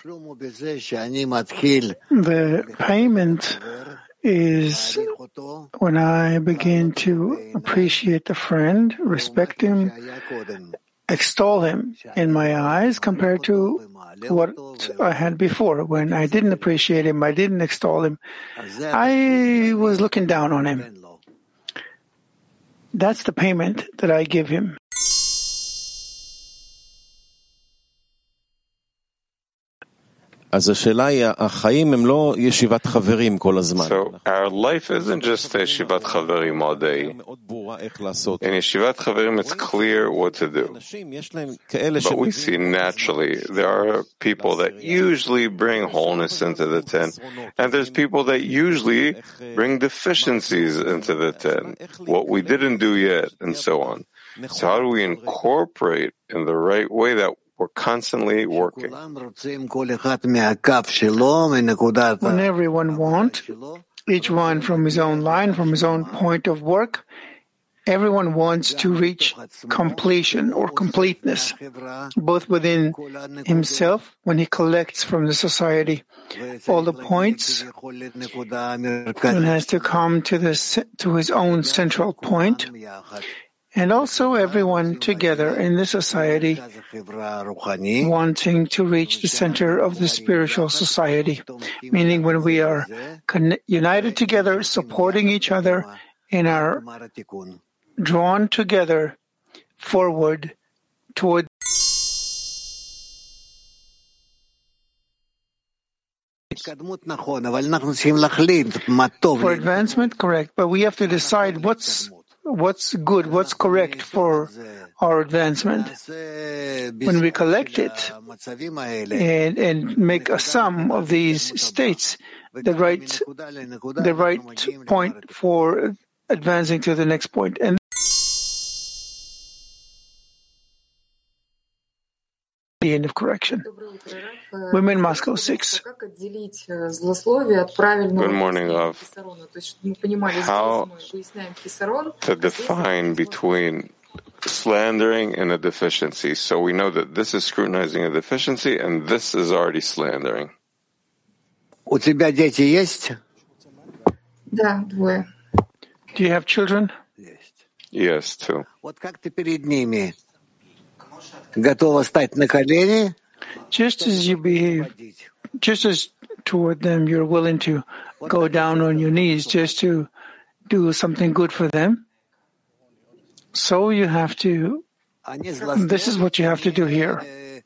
The payment is when I begin to appreciate the friend, respect him, extol him in my eyes compared to what I had before. When I didn't appreciate him, I didn't extol him, I was looking down on him. That's the payment that I give him. So our life isn't just a Yeshivat Chaverim all day. In Yeshivat Chaverim, it's clear what to do. But we see naturally there are people that usually bring wholeness into the tent, and there's people that usually bring deficiencies into the tent, what we didn't do yet, and so on. So how do we incorporate in the right way that we're constantly working? When everyone wants, each one from his own line, from his own point of work, everyone wants to reach completion or completeness, both within himself when he collects from the society all the points, and has to come to his own central point. And also everyone together in the society wanting to reach the center of the spiritual society, meaning when we are united together, supporting each other, and are drawn together forward toward for advancement, correct, but we have to decide what's good, what's correct for our advancement. When we collect it and make a sum of these states, the right point for advancing to the next point. And the end of correction. Women, Moscow 6. Good morning, Rav. How to define between slandering and a deficiency? So we know that this is scrutinizing a deficiency and this is already slandering. Do you have children? Yes, two. Just as you behave, just as toward them you're willing to go down on your knees just to do something good for them, so you have to, this is what you have to do here.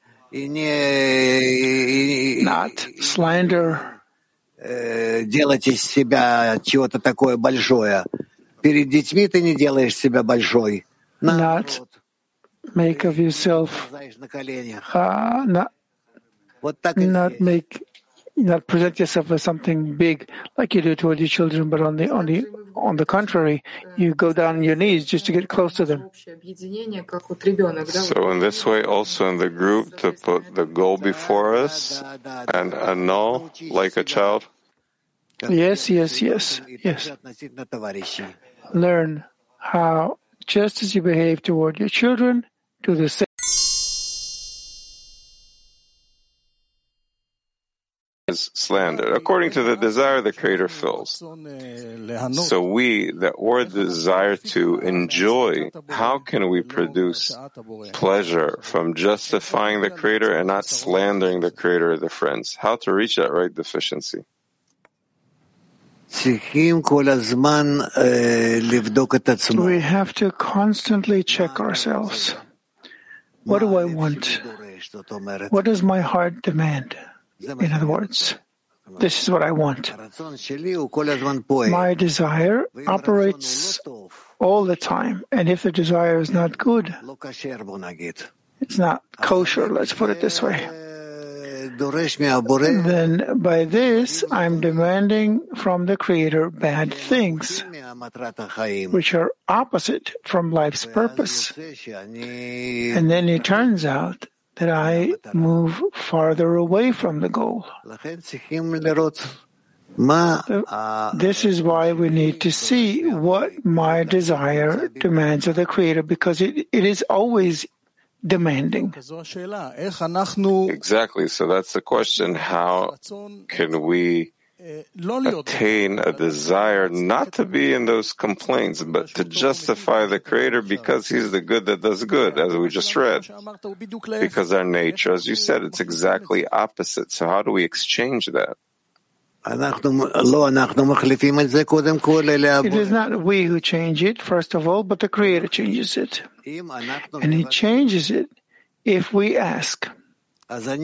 Not slander, not make of yourself, not present yourself as something big like you do toward your children, but on the contrary, you go down on your knees just to get close to them. So in this way, also in the group, to put the goal before us and annul like a child? Yes. Learn how, just as you behave toward your children, do the same. is slandered, according to the desire the Creator fills. So we that were desire to enjoy, how can we produce pleasure from justifying the Creator and not slandering the Creator or the friends? How to reach that right deficiency? We have to constantly check ourselves. What do I want? What does my heart demand? In other words, this is what I want. My desire operates all the time, and if the desire is not good, it's not kosher, let's put it this way. Then by this, I'm demanding from the Creator bad things, which are opposite from life's purpose. And then it turns out that I move farther away from the goal. This is why we need to see what my desire demands of the Creator, because it is always demanding. Exactly. So that's the question. How can we attain a desire not to be in those complaints, but to justify the Creator because He's the good that does good, as we just read? Because our nature, as you said, it's exactly opposite. So how do we exchange that? It is not we who change it, first of all, but the Creator changes it. And He changes it if we ask. So,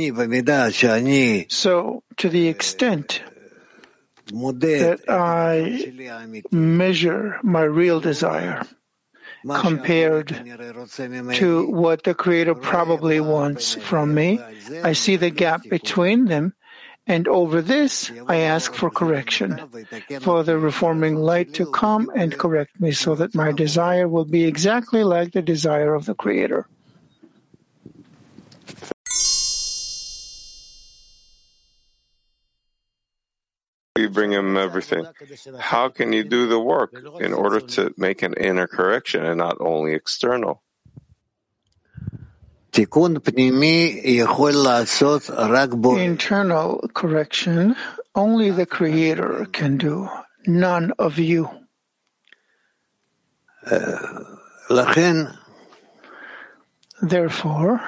to the extent that I measure my real desire compared to what the Creator probably wants from me, I see the gap between them, and over this I ask for correction, for the reforming light to come and correct me so that my desire will be exactly like the desire of the Creator. You bring Him everything. How can you do the work in order to make an inner correction and not only external? Internal correction, only the Creator can do, none of you. Therefore,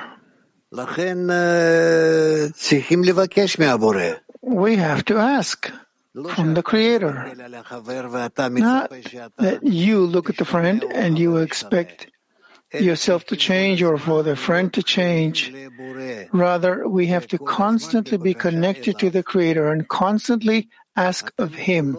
we have to ask from the Creator. Not that you look at the friend and you expect yourself to change or for the friend to change. Rather, we have to constantly be connected to the Creator and constantly ask of Him.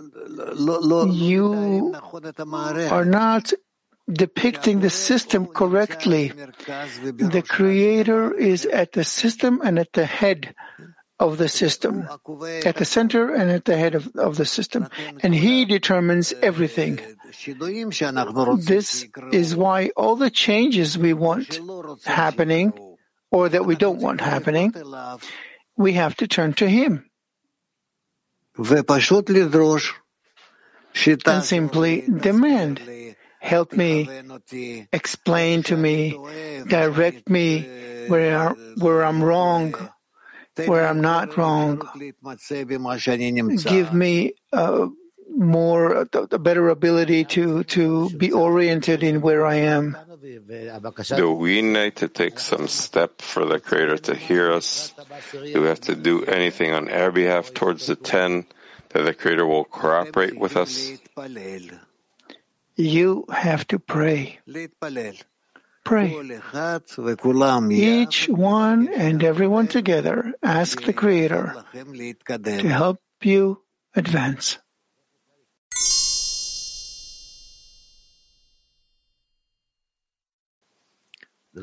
You are not depicting the system correctly. The Creator is at the system and at the head of the system, at the center and at the head of the system. And He determines everything. This is why all the changes we want happening, or that we don't want happening, we have to turn to Him. And simply demand, help me, explain to me, direct me where I'm wrong, where I'm not wrong. Give me a better ability to be oriented in where I am. Do we need to take some step for the Creator to hear us? Do we have to do anything on our behalf towards the 10 that the Creator will cooperate with us? You have to pray. Pray. Each one and everyone together ask the Creator to help you advance. In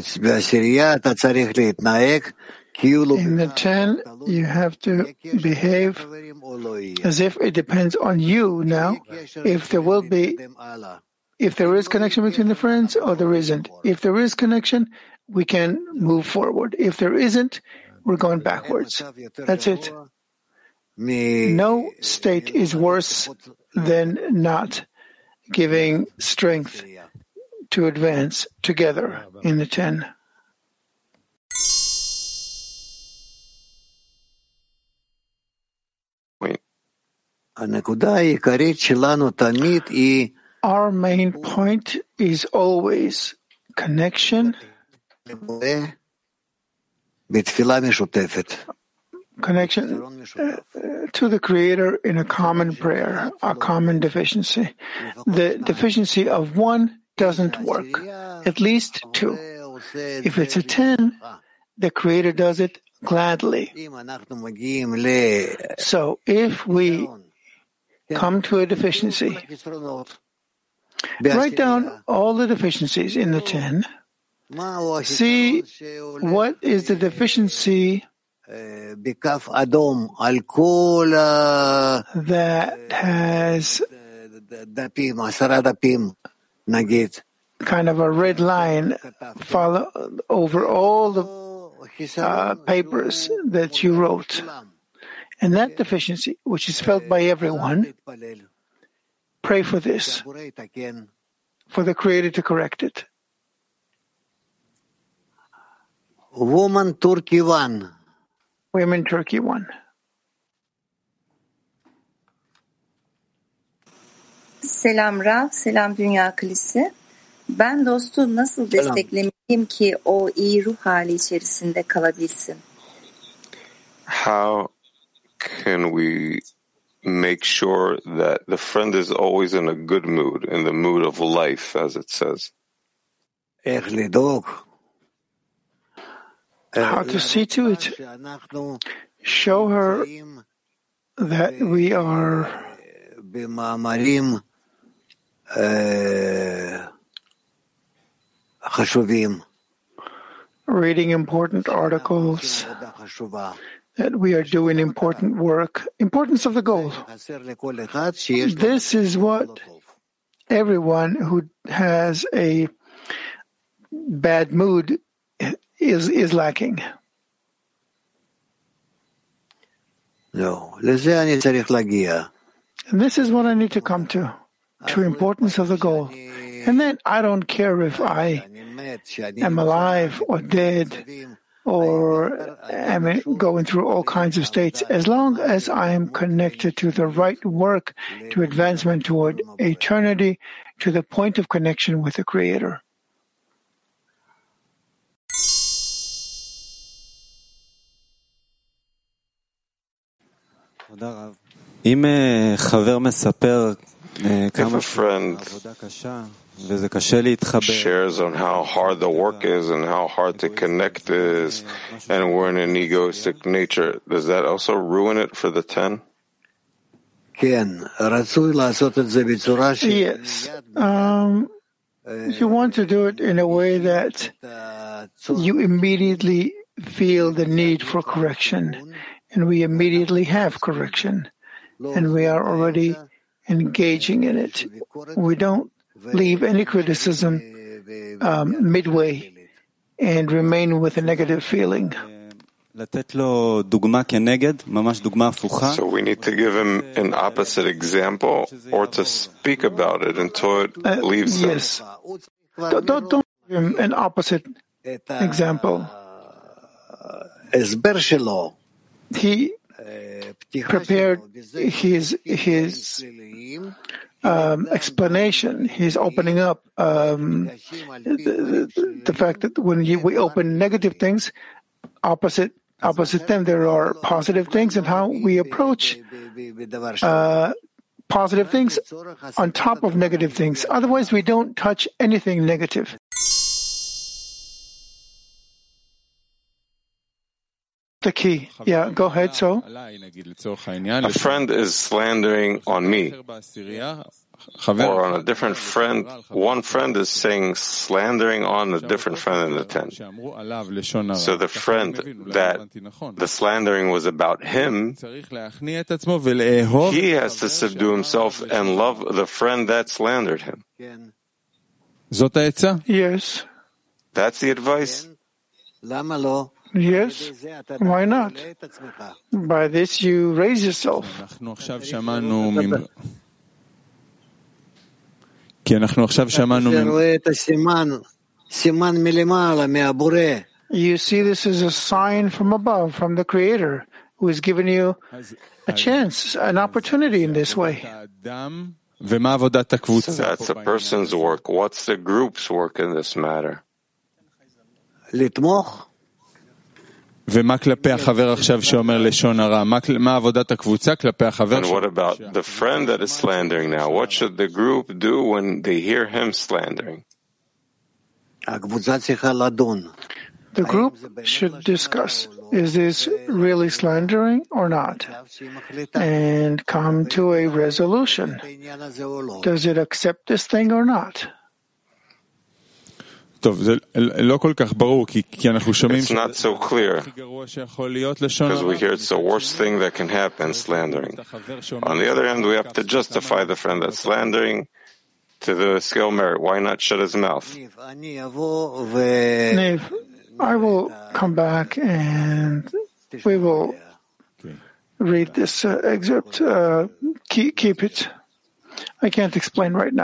the 10, you have to behave as if it depends on you now, if there is connection between the friends or there isn't. If there is connection, we can move forward. If there isn't, we're going backwards. That's it. No state is worse than not giving strength to advance together in the 10. Our main point is always connection to the Creator in a common prayer, a common deficiency. The deficiency of one doesn't work, at least two. If it's a 10, the Creator does it gladly. So if we come to a deficiency, write down all the deficiencies in the 10, see what is the deficiency that has kind of a red line follow over all the papers that you wrote. And that deficiency, which is felt by everyone, pray for this, for the Creator to correct it. Woman Turkey 1. Women Turkey 1. Selam Rav, selam Dünya Kilisi. Ben dostu nasıl desteklemeliyim ki o iyi ruh hali içerisinde kalabilsin? How can we make sure that the friend is always in a good mood, in the mood of life, as it says? How to see to it? Show her that we are reading important articles, that we are doing important work, importance of the goal. This is what everyone who has a bad mood is lacking. No, and this is what I need to come to importance of the goal. And then I don't care if I am alive or dead or am going through all kinds of states, as long as I am connected to the right work, to advancement toward eternity, to the point of connection with the Creator. If a friend shares on how hard the work is and how hard to connect is, and we're in an egoistic nature, does that also ruin it for the 10? Yes. You want to do it in a way that you immediately feel the need for correction, and we immediately have correction, and we are already engaging in it. We don't leave any criticism midway and remain with a negative feeling. So we need to give him an opposite example or to speak about it until it leaves him. Yes. Don't give him an opposite example. He prepared his explanation. He's opening up the fact that when we open negative things, opposite them there are positive things, and how we approach positive things on top of negative things. Otherwise, we don't touch anything negative. The key. Yeah, go ahead, so. A friend is slandering on me, or on a different friend. One friend is saying slandering on a different friend in the 10. So the friend that the slandering was about him, he has to subdue himself and love the friend that slandered him. Yes. That's the advice? Yes, why not? By this you raise yourself. You see this as a sign from above, from the Creator. who has given you a chance, an opportunity in this way. So that's a person's work. What's the group's work in this matter? ומה כלפי החבר עכשיו שאומר לשון הרע? מה עבודת הקבוצה כלפי החבר? And what about the friend that is slandering now? What should the group do when they hear him slandering? The group should discuss, is this really slandering or not? And come to a resolution. Does it accept this thing or not? It's not so clear, because we hear it's the worst thing that can happen, slandering. On the other hand, we have to justify the friend that's slandering to the scale merit. Why not shut his mouth? Nave, I will come back and we will read this excerpt. Keep it. I can't explain right now.